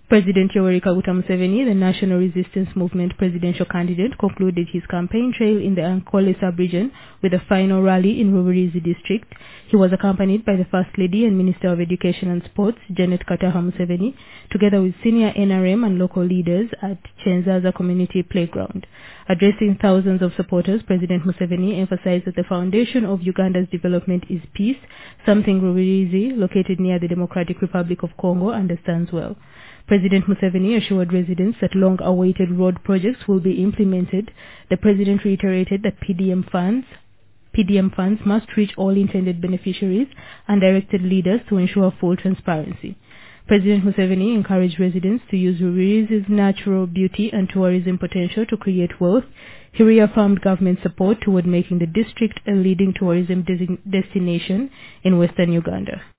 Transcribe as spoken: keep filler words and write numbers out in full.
President Yoweri Kaguta Museveni, the National Resistance Movement presidential candidate, concluded his campaign trail in the Ankole sub-region with a final rally in Rubirizi district. He was accompanied by the First Lady and Minister of Education and Sports, Janet Kataha Museveni, together with senior N R M and local leaders at Chenzaza Community Playground. Addressing thousands of supporters, President Museveni emphasized that the foundation of Uganda's development is peace, something Rubirizi, located near the Democratic Republic of Congo, understands well. President Museveni assured residents that long-awaited road projects will be implemented. The president reiterated that P D M funds, P D M funds must reach all intended beneficiaries and directed leaders to ensure full transparency. President Museveni encouraged residents to use Rubirizi's natural beauty and tourism potential to create wealth. He reaffirmed government support toward making the district a leading tourism destination in western Uganda.